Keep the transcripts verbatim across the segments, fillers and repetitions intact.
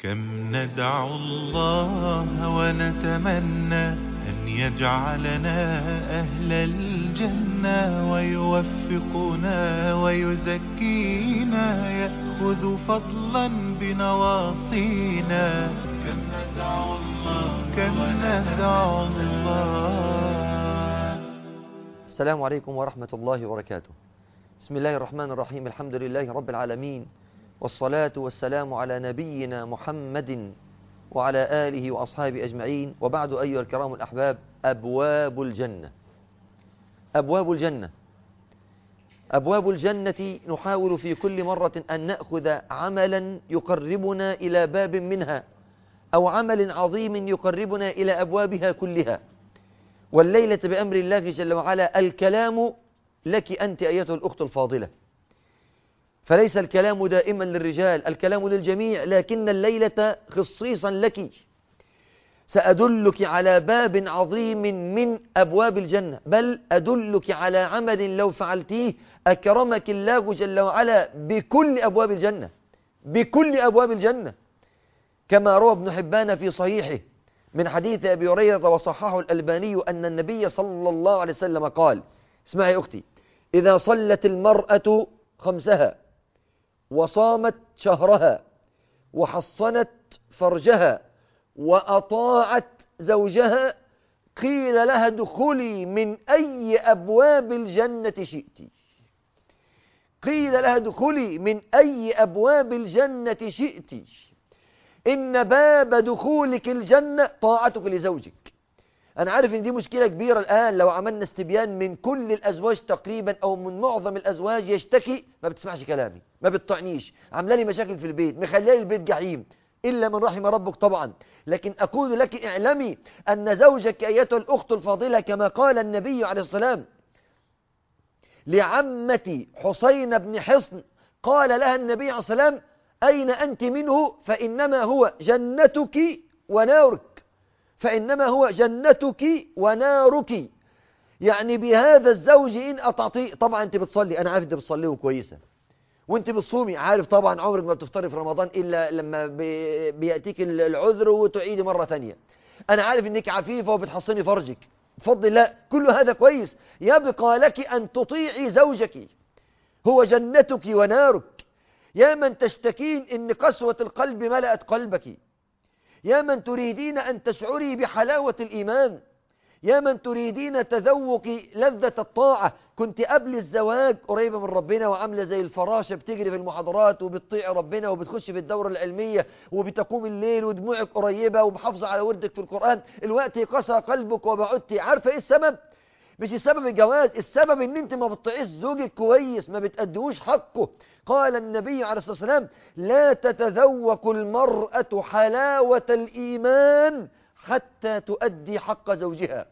كم ندعو الله ونتمنى أن يجعلنا أهل الجنة ويوفقنا ويزكينا يأخذ فضلا بنواصينا. كم ندعو الله كم ندعو الله. السلام عليكم ورحمة الله وبركاته. بسم الله الرحمن الرحيم. الحمد لله رب العالمين، والصلاة والسلام على نبينا محمد وعلى آله وأصحابه أجمعين، وبعد أيها الكرام الأحباب، أبواب الجنة. أبواب الجنة أبواب الجنة نحاول في كل مرة أن نأخذ عملا يقربنا إلى باب منها، أو عمل عظيم يقربنا إلى أبوابها كلها. والليلة بأمر الله جل وعلا الكلام لك أنت أيتها الأخت الفاضلة، فليس الكلام دائما للرجال، الكلام للجميع، لكن الليلة خصيصا لك. سأدلك على باب عظيم من أبواب الجنة، بل أدلك على عمل لو فعلتيه أكرمك الله جل وعلا بكل أبواب الجنة، بكل أبواب الجنة، كما روى ابن حبان في صحيحه من حديث أبي هريرة وصححه الألباني أن النبي صلى الله عليه وسلم قال: اسمعي أختي، إذا صلت المرأة خمسها وصامت شهرها وحصنت فرجها وأطاعت زوجها قيل لها ادخلي من أي أبواب الجنة شئت. قيل لها ادخلي من أي أبواب الجنة شئت. إن باب دخولك الجنة طاعتك لزوجك. أنا عارف إن دي مشكلة كبيرة الآن، لو عملنا استبيان من كل الأزواج تقريبا أو من معظم الأزواج يشتكي: ما بتسمعش كلامي، ما بتطعنيش، عامله لي مشاكل في البيت، مخليه البيت جحيم، إلا من رحم ربك طبعا. لكن أقول لك اعلمي أن زوجك أيتها الأخت الفاضلة، كما قال النبي عليه السلام لعمة حسين بن حصن، قال لها النبي عليه السلام: أين أنت منه؟ فإنما هو جنتك ونارك، فإنما هو جنتك ونارك. يعني بهذا الزوج إن أطعتيه. طبعا أنت بتصلي، أنا عارف أنت بتصلي وكويسة، وأنت بتصومي، عارف طبعا عمرك ما بتفطري في رمضان إلا لما بيأتيك العذر وتعيدي مرة تانية. أنا عارف أنك عفيفة وبتحصني فرجك بفضل الله، كل هذا كويس. يبقى لك أن تطيعي زوجك، هو جنتك ونارك. يا من تشتكين إن قسوة القلب ملأت قلبك، يا من تريدين أن تشعري بحلاوة الإيمان، يا من تريدين تذوق لذة الطاعة. كنت قبل الزواج قريبة من ربنا وعاملة زي الفراشة بتجري في المحاضرات وبتطيع ربنا وبتخش في الدورة العلمية وبتقوم الليل ودموعك قريبة ومحافظة على وردك في القرآن. الوقت قسى قلبك وبعدتي. عارفة إيه السبب؟ مش السبب الجواز، السبب إن أنت ما بتطيعيش زوجك كويس، ما بتأدوش حقه. قال النبي عليه الصلاة والسلام: لا تتذوق المرأة حلاوة الإيمان حتى تؤدي حق زوجها.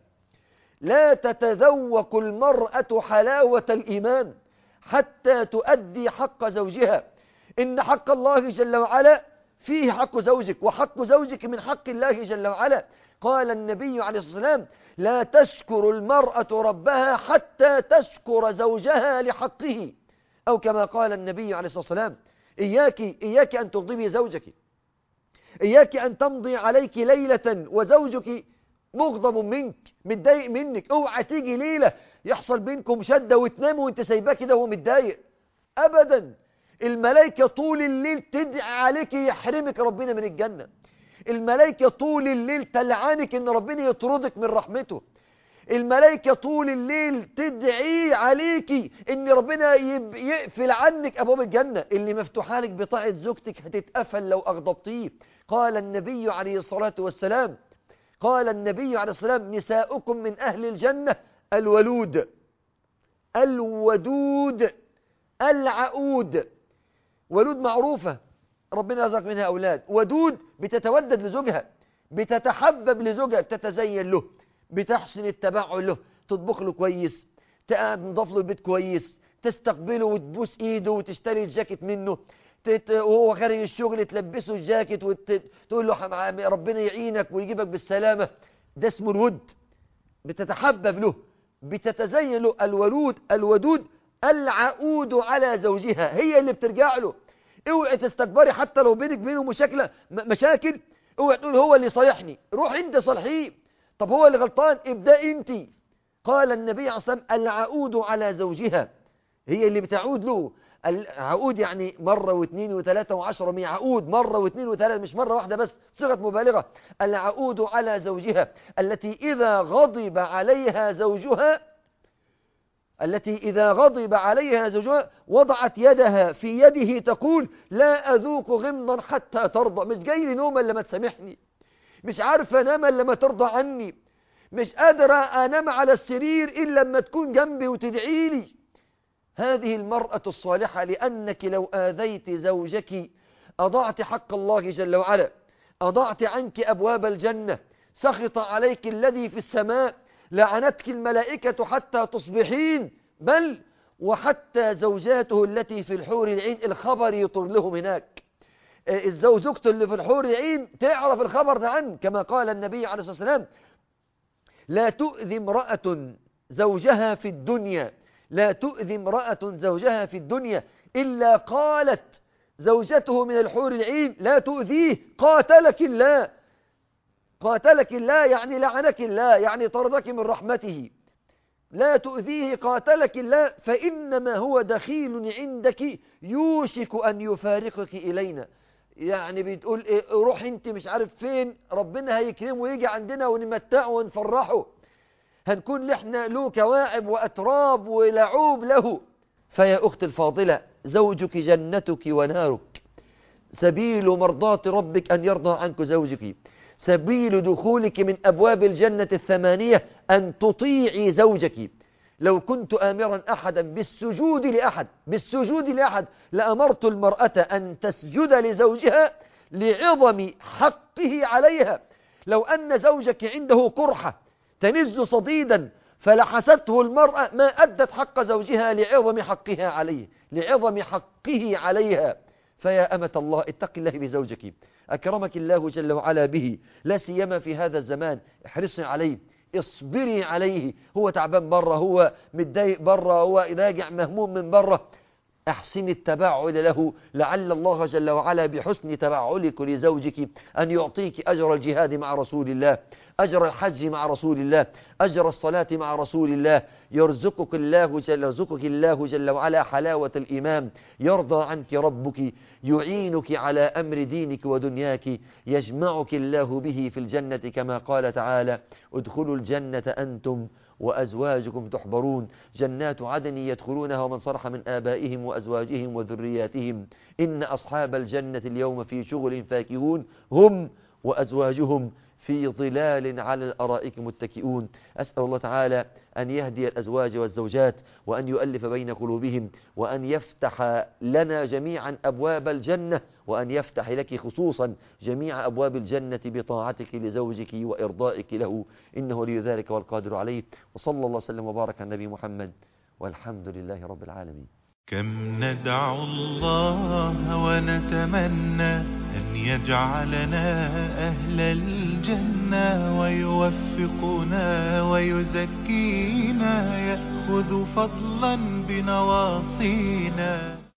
لا تتذوق المرأة حلاوة الإيمان حتى تؤدي حق زوجها. إن حق الله جل وعلا فيه حق زوجك، وحق زوجك من حق الله جل وعلا. قال النبي عليه الصلاة والسلام: لا تشكر المرأة ربها حتى تشكر زوجها لحقه، أو كما قال النبي عليه الصلاة والسلام: إياك إياك أن تغضبي زوجك، إياك أن تمضي عليك ليلة وزوجك مغضب منك، متضايق منك. اوعى تيجي ليلة يحصل بينكم شدة وتناموا وانت سايباه كده وهو متضايق. أبدا. الملائكة طول الليل تدعي عليك يحرمك ربنا من الجنة. الملائكة طول الليل تلعنك إن ربنا يطردك من رحمته. الملائكة طول الليل تدعي عليك إن ربنا يقفل عنك أبواب الجنة. اللي مفتوحة لك بطاعة زوجتك هتتقفل لو أغضبتيه. قال النبي عليه الصلاة والسلام قال النبي عليه الصلاة والسلام: نساؤكم من أهل الجنة الولود الودود العقود. ولود معروفة، ربنا رزق منها أولاد. ودود بتتودد لزوجها، بتتحبب لزوجها، بتتزين له، بتحسن التبعل له، تطبخ له كويس، تنظف له البيت كويس، تستقبله وتبوس ايده وتشتري الجاكيت منه، وهو خارج الشغل تلبسه الجاكيت وتقول له ربنا يعينك ويجيبك بالسلامة. ده اسمه الود. بتتحبب له، بتتزين له. الولود الودود العقود على زوجها، هي اللي بترجع له. اوعي تستكبري حتى لو بينك بينه مشاكل مشاكل اوعي تقول هو اللي صالحني، روح انت صالحيه. طب هو اللي غلطان، ابدأ انت. قال النبي عليه الصلاة والسلام العقود على زوجها، هي اللي بتعود له. العقود يعني مرة واثنين وثلاثة وعشرة مية عقود، مرة واثنين وثلاثة، مش مرة واحدة بس، صيغة مبالغة. العقود على زوجها التي إذا غضب عليها زوجها التي إذا غضب عليها زوجها وضعت يدها في يده تقول لا أذوق غمضا حتى ترضى. مش جاي لي نوم إلا ما تسامحني، مش عارفة أنام إلا ما ترضى عني، مش قادرة أنام على السرير إلا لما تكون جنبي وتدعي لي. هذه المرأة الصالحة، لأنك لو آذيت زوجك أضعت حق الله جل وعلا، أضعت عنك أبواب الجنة، سخط عليك الذي في السماء، لعنتك الملائكة حتى تصبحين، بل وحتى زوجاته التي في الحور العين الخبر يطر لهم هناك. الزوجة اللي في الحور العين تعرف الخبر ده عنه، كما قال النبي عليه الصلاة والسلام لا تؤذي امرأة زوجها في الدنيا لا تؤذي امرأة زوجها في الدنيا إلا قالت زوجته من الحور العين لا تؤذيه قاتلك الله. قاتلك الله يعني لعنك الله، يعني طردك من رحمته. لا تؤذيه قاتلك الله فإنما هو دخيل عندك يوشك أن يفارقك إلينا. يعني بتقول إيه، روح انت مش عارف فين، ربنا هيكرمه ويجي عندنا ونمتعه ونفرحه، هنكون لحنا له كواعب وأتراب ولعوب له. فيا أخت الفاضلة، زوجك جنتك ونارك، سبيل مرضاة ربك أن يرضى عنك زوجك، سبيل دخولك من أبواب الجنة الثمانية أن تطيعي زوجك. لو كنت آمرا أحدا بالسجود لأحد بالسجود لأحد لأمرت المرأة أن تسجد لزوجها لعظم حقه عليها. لو أن زوجك عنده قرحة تنز صديدا فلحسته المرأة ما أدت حق زوجها لعظم حقها عليه لعظم حقه عليها. فيا أمة الله اتق الله بزوجك، أكرمك الله جل وعلا به، لا سيما في هذا الزمان، احرصي عليه، اصبري عليه. هو تعبان بره، هو متضايق بره، هو راجع مهموم من بره، أحسن التبعل له، لعل الله جل وعلا بحسن تبعلك لزوجك أن يعطيك أجر الجهاد مع رسول الله، أجر الحج مع رسول الله، أجر الصلاة مع رسول الله. يرزقك الله جل, يرزقك الله جل وعلا حلاوة الإيمان، يرضى عنك ربك، يعينك على أمر دينك ودنياك، يجمعك الله به في الجنة كما قال تعالى ادخلوا الجنة أنتم وأزواجكم تحبرون جنات عدن يدخلونها ومن صلح من آبائهم وأزواجهم وذرياتهم إن أصحاب الجنة اليوم في شغل فاكهون هم وأزواجهم في ظلال على الأرائك متكئون. أسأل الله تعالى أن يهدي الأزواج والزوجات وأن يؤلف بين قلوبهم وأن يفتح لنا جميعا أبواب الجنة وأن يفتح لك خصوصا جميع أبواب الجنة بطاعتك لزوجك وإرضائك له، إنه ولي ذلك والقادر عليه. وصلى الله وسلم وبارك على النبي محمد والحمد لله رب العالمين. كم ندعو الله ونتمنى أن يجعلنا أهل الجنة ويوفقنا ويزكينا، يأخذ فضلا بنواصينا.